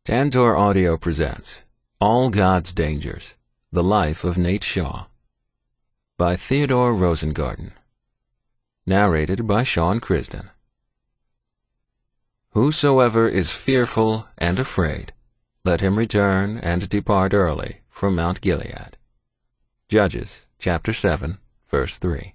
Tantor Audio presents All God's Dangers, The Life of Nate Shaw by Theodore Rosengarten. Narrated by Sean Crisden. Whosoever is fearful and afraid, let him return and depart early from Mount Gilead. Judges, chapter 7, verse 3.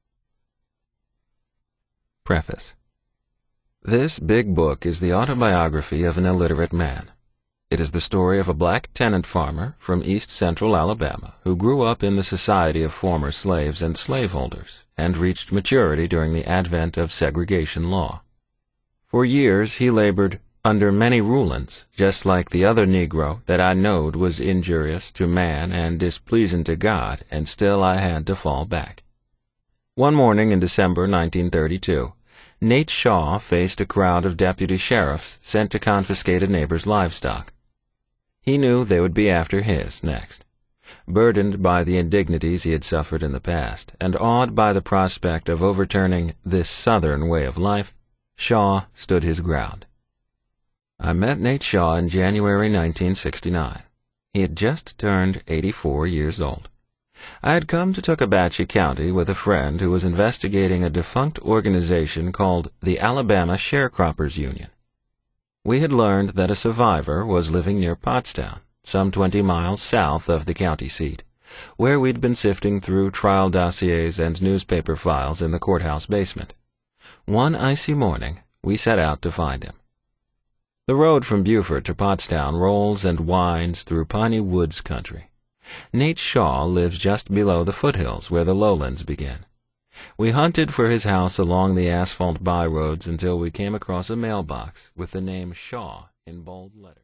Preface. This big book is the autobiography of an illiterate man. It is the story of a black tenant farmer from east central Alabama who grew up in the society of former slaves and slaveholders and reached maturity during the advent of segregation law. For years he labored under many rulings, just like the other Negro that I knowed was injurious to man and displeasing to God, and still I had to fall back. One morning in December 1932, Nate Shaw faced a crowd of deputy sheriffs sent to confiscate a neighbor's livestock. He knew they would be after his next. Burdened by the indignities he had suffered in the past, and awed by the prospect of overturning this Southern way of life, Shaw stood his ground. I met Nate Shaw in January 1969. He had just turned 84 years old. I had come to Tocobatchee County with a friend who was investigating a defunct organization called the Alabama Sharecroppers Union. We had learned that a survivor was living near Pottstown, some 20 miles south of the county seat, where we'd been sifting through trial dossiers and newspaper files in the courthouse basement. One icy morning, we set out to find him. The road from Beaufort to Pottstown rolls and winds through piney woods country. Nate Shaw lives just below the foothills where the lowlands begin. We hunted for his house along the asphalt byroads until we came across a mailbox with the name Shaw in bold letters.